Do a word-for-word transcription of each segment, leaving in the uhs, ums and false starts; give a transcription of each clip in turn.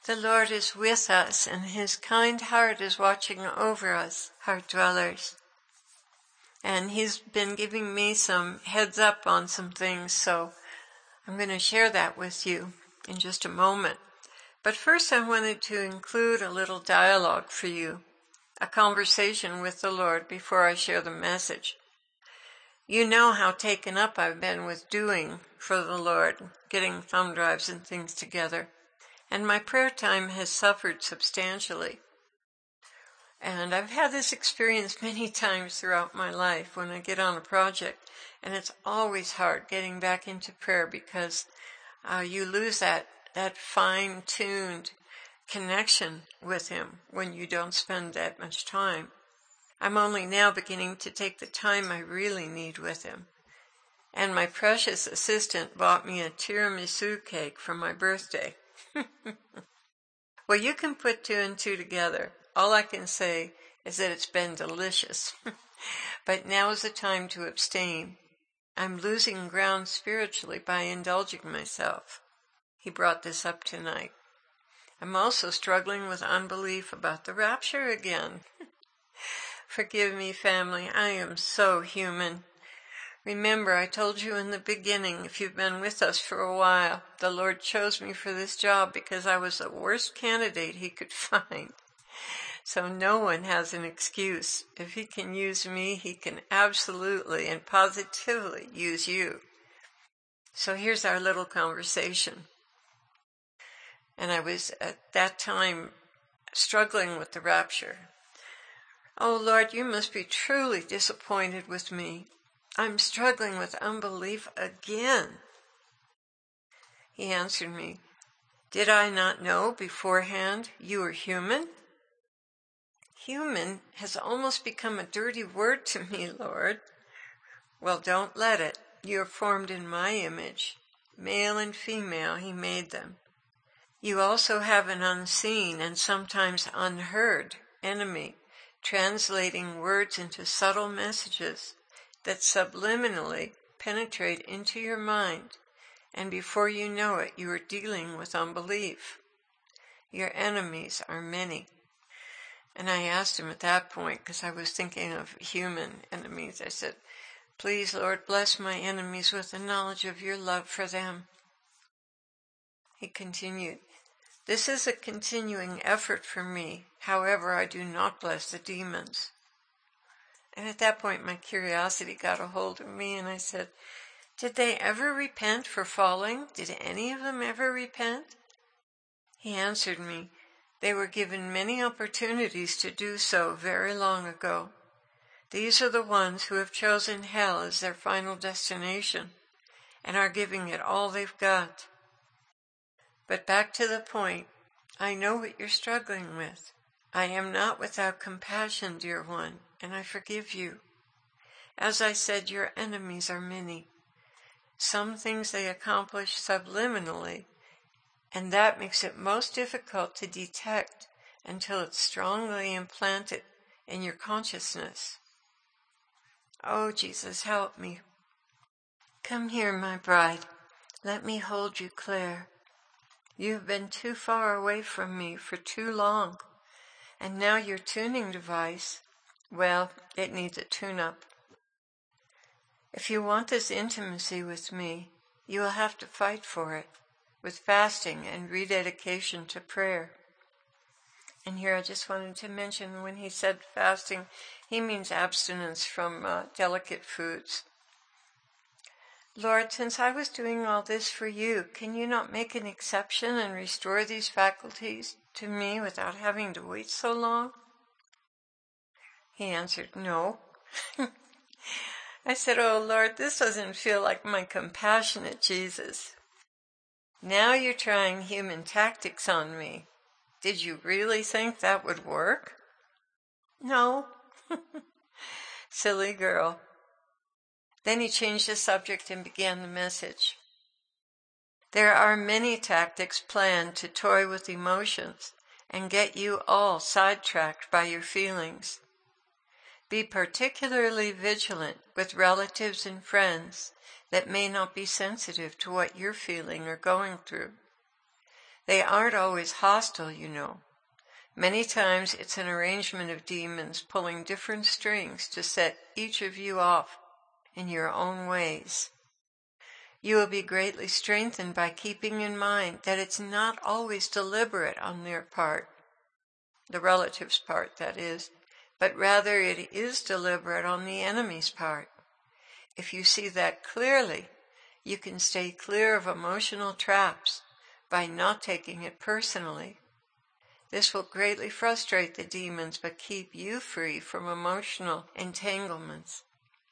The Lord is with us, and his kind heart is watching over us, heart dwellers. And he's been giving me some heads up on some things, so I'm going to share that with you in just a moment. But first I wanted to include a little dialogue for you, a conversation with the Lord before I share the message. You know how taken up I've been with doing for the Lord, getting thumb drives and things together. And my prayer time has suffered substantially. And I've had this experience many times throughout my life when I get on a project. And it's always hard getting back into prayer because uh, you lose that, that fine-tuned connection with him when you don't spend that much time. I'm only now beginning to take the time I really need with him. And my precious assistant bought me a tiramisu cake for my birthday. Well, you can put two and two together. All I can say is that it's been delicious. But now is the time to abstain. I'm losing ground spiritually by indulging myself. He brought this up tonight. I'm also struggling with unbelief about the rapture again. Forgive me, family, I am so human. Remember, I told you in the beginning, if you've been with us for a while, the Lord chose me for this job because I was the worst candidate he could find. So no one has an excuse. If he can use me, he can absolutely and positively use you. So here's our little conversation. And I was at that time struggling with the rapture. Oh, Lord, you must be truly disappointed with me. I'm struggling with unbelief again. He answered me, did I not know beforehand you were human? Human has almost become a dirty word to me, Lord. Well, don't let it. You are formed in my image. Male and female, he made them. You also have an unseen and sometimes unheard enemy, translating words into subtle messages that subliminally penetrate into your mind, and before you know it, you are dealing with unbelief. Your enemies are many. And I asked him at that point, because I was thinking of human enemies, I said, please, Lord, bless my enemies with the knowledge of your love for them. He continued, this is a continuing effort for me. However, I do not bless the demons. And at that point, my curiosity got a hold of me, and I said, did they ever repent for falling? Did any of them ever repent? He answered me, they were given many opportunities to do so very long ago. These are the ones who have chosen hell as their final destination and are giving it all they've got. But back to the point, I know what you're struggling with. I am not without compassion, dear one, and I forgive you. As I said, your enemies are many. Some things they accomplish subliminally, and that makes it most difficult to detect until it's strongly implanted in your consciousness. Oh, Jesus, help me. Come here, my bride. Let me hold you, Claire. You've been too far away from me for too long, and now your tuning device, well, it needs a tune-up. If you want this intimacy with me, you will have to fight for it with fasting and rededication to prayer. And here I just wanted to mention when he said fasting, he means abstinence from uh, delicate foods. Lord, since I was doing all this for you, can you not make an exception and restore these faculties to me without having to wait so long? He answered, no. I said, oh, Lord, this doesn't feel like my compassionate Jesus. Now you're trying human tactics on me. Did you really think that would work? No. Silly girl. Then he changed the subject and began the message. There are many tactics planned to toy with emotions and get you all sidetracked by your feelings. Be particularly vigilant with relatives and friends that may not be sensitive to what you're feeling or going through. They aren't always hostile, you know. Many times it's an arrangement of demons pulling different strings to set each of you off in your own ways. You will be greatly strengthened by keeping in mind that it's not always deliberate on their part, the relative's part, that is, but rather it is deliberate on the enemy's part. If you see that clearly, you can stay clear of emotional traps by not taking it personally. This will greatly frustrate the demons but keep you free from emotional entanglements.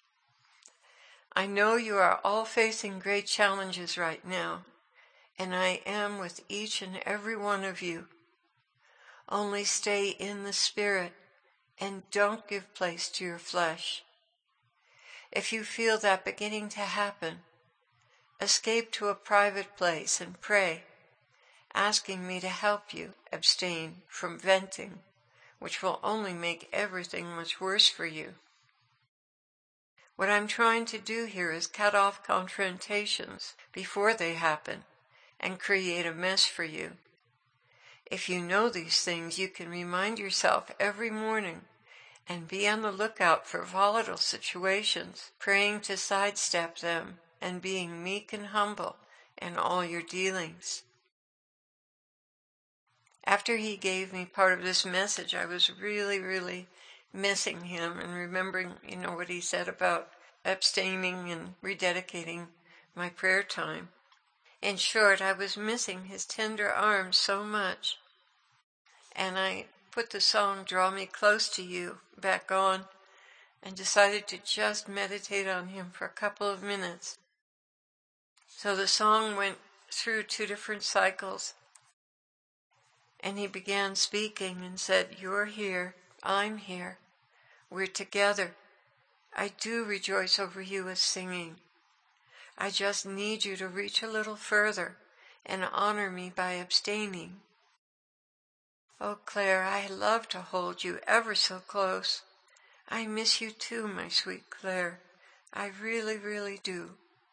I know you are all facing great challenges right now, and I am with each and every one of you. Only stay in the Spirit and don't give place to your flesh. If you feel that beginning to happen, escape to a private place and pray, asking me to help you abstain from venting, which will only make everything much worse for you. What I'm trying to do here is cut off confrontations before they happen and create a mess for you. If you know these things, you can remind yourself every morning and be on the lookout for volatile situations, praying to sidestep them and being meek and humble in all your dealings. After he gave me part of this message, I was really, really missing him and remembering, you know, what he said about abstaining and rededicating my prayer time. In short, I was missing his tender arms so much. And I put the song Draw Me Close to You back on and decided to just meditate on him for a couple of minutes. So the song went through two different cycles. And he began speaking and said, "You're here, I'm here, we're together. I do rejoice over you with singing. I just need you to reach a little further and honor me by abstaining. Oh, Claire, I love to hold you ever so close. I miss you too, my sweet Claire. I really, really do."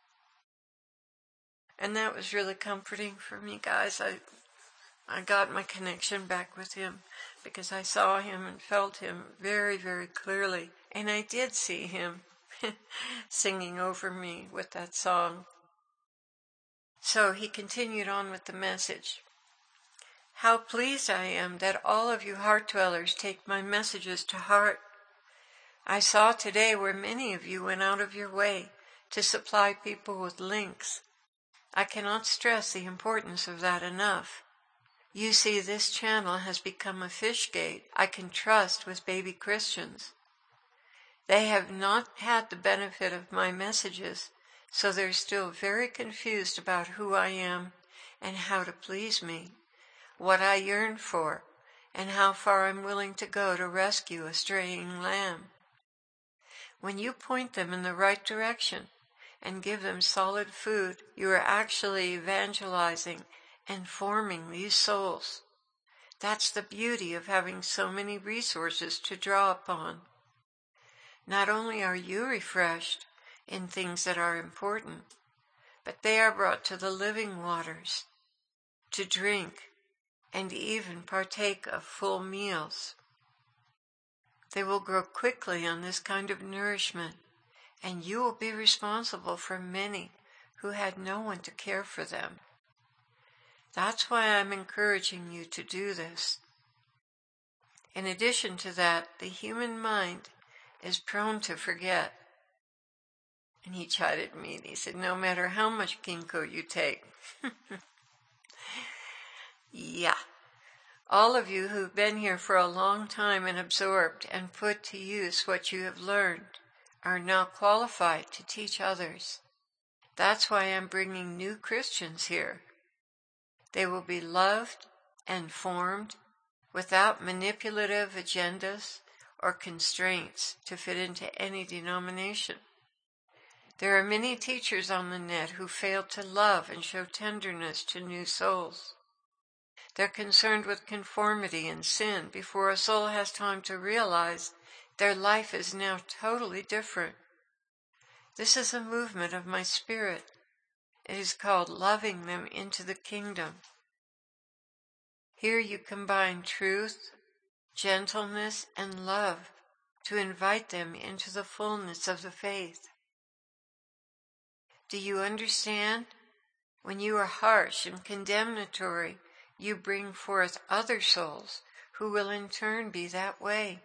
And that was really comforting for me, guys. I I got my connection back with him because I saw him and felt him very, very clearly. And I did see him singing over me with that song. So he continued on with the message. "How pleased I am that all of you heart dwellers take my messages to heart. I saw today where many of you went out of your way to supply people with links. I cannot stress the importance of that enough. You see, this channel has become a fish gate I can trust with baby Christians. They have not had the benefit of my messages, so they're still very confused about who I am and how to please me, what I yearn for, and how far I'm willing to go to rescue a straying lamb. When you point them in the right direction and give them solid food, you are actually evangelizing and forming these souls. That's the beauty of having so many resources to draw upon. Not only are you refreshed in things that are important, but they are brought to the living waters to drink and even partake of full meals. They will grow quickly on this kind of nourishment, and you will be responsible for many who had no one to care for them. That's why I'm encouraging you to do this. In addition to that, the human mind is prone to forget." And he chided me and he said, "No matter how much ginkgo you take." Yeah. All of you who've been here for a long time and absorbed and put to use what you have learned are now qualified to teach others. That's why I'm bringing new Christians here. They will be loved and formed without manipulative agendas or constraints to fit into any denomination. There are many teachers on the net who fail to love and show tenderness to new souls. They're concerned with conformity and sin before a soul has time to realize their life is now totally different. This is a movement of my spirit. It is called loving them into the kingdom. Here you combine truth, gentleness, and love to invite them into the fullness of the faith. Do you understand? When you are harsh and condemnatory, you bring forth other souls who will in turn be that way.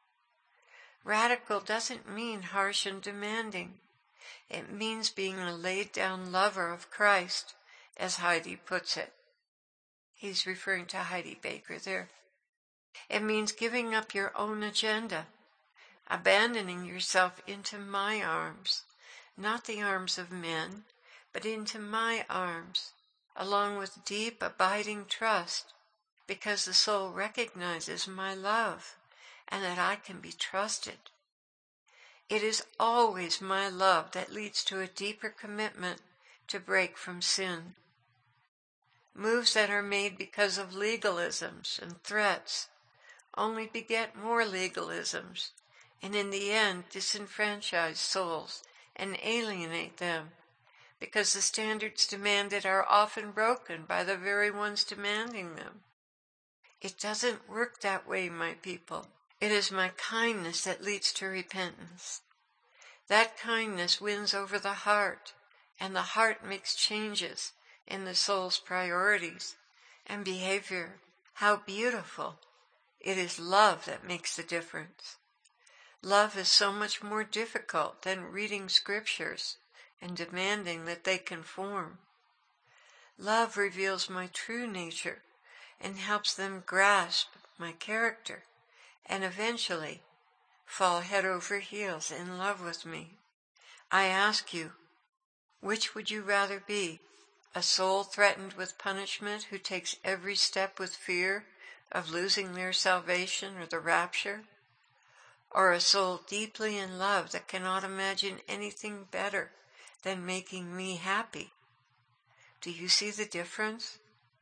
Radical doesn't mean harsh and demanding. It means being a laid-down lover of Christ, as Heidi puts it. He's referring to Heidi Baker there. It means giving up your own agenda, abandoning yourself into my arms, not the arms of men, but into my arms, along with deep, abiding trust, because the soul recognizes my love and that I can be trusted. It is always my love that leads to a deeper commitment to break from sin. Moves that are made because of legalisms and threats only beget more legalisms, and in the end disenfranchise souls and alienate them, because the standards demanded are often broken by the very ones demanding them. It doesn't work that way, my people. It is my kindness that leads to repentance. That kindness wins over the heart, and the heart makes changes in the soul's priorities and behavior. How beautiful! It is love that makes the difference. Love is so much more difficult than reading scriptures and demanding that they conform. Love reveals my true nature and helps them grasp my character and eventually fall head over heels in love with me. I ask you, which would you rather be? A soul threatened with punishment who takes every step with fear of losing their salvation or the rapture? Or a soul deeply in love that cannot imagine anything better than making me happy? Do you see the difference?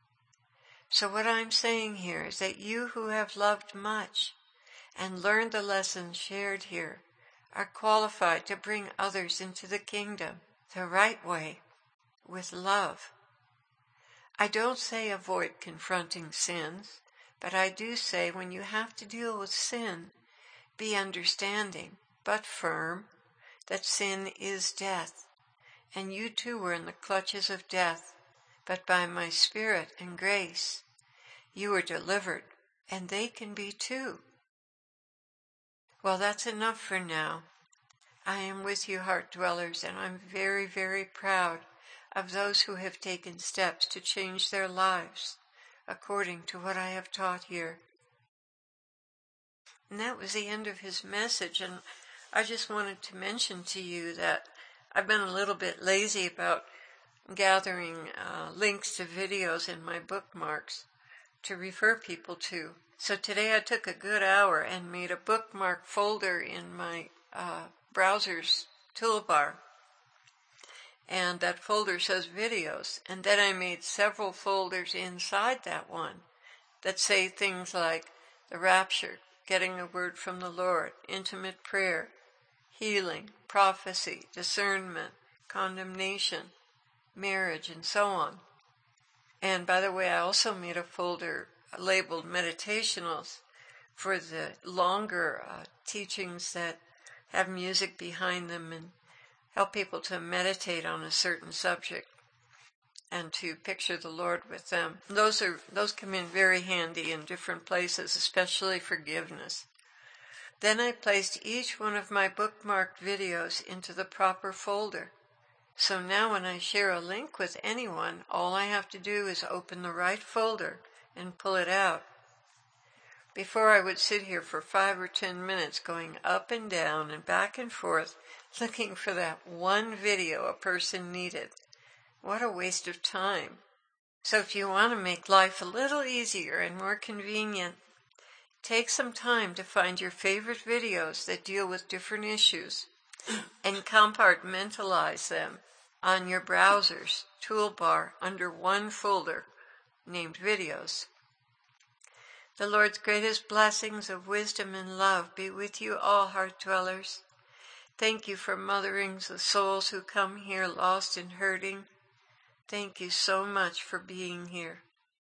So what I'm saying here is that you who have loved much and learned the lessons shared here are qualified to bring others into the kingdom the right way, with love. I don't say avoid confronting sins, but I do say when you have to deal with sin, be understanding, but firm, that sin is death, and you too were in the clutches of death, but by my Spirit and grace, you were delivered, and they can be too. Well, that's enough for now. I am with you, heart dwellers, and I'm very, very proud of those who have taken steps to change their lives according to what I have taught here. And that was the end of his message, and I just wanted to mention to you that I've been a little bit lazy about gathering uh, links to videos in my bookmarks to refer people to. So today I took a good hour and made a bookmark folder in my uh, browser's toolbar. And that folder says videos. And then I made several folders inside that one that say things like the rapture, getting a word from the Lord, intimate prayer, healing, prophecy, discernment, condemnation, marriage, and so on. And by the way, I also made a folder labeled meditationals for the longer uh, teachings that have music behind them and help people to meditate on a certain subject and to picture the Lord with them. Those are those come in very handy in different places, especially forgiveness. Then I placed each one of my bookmarked videos into the proper folder. So now when I share a link with anyone, all I have to do is open the right folder and pull it out. Before I would sit here for five or ten minutes going up and down and back and forth looking for that one video a person needed. What a waste of time. So if you want to make life a little easier and more convenient, take some time to find your favorite videos that deal with different issues and compartmentalize them on your browser's toolbar under one folder named Videos. The Lord's greatest blessings of wisdom and love be with you all, heart dwellers. Thank you for mothering the souls who come here lost and hurting. Thank you so much for being here.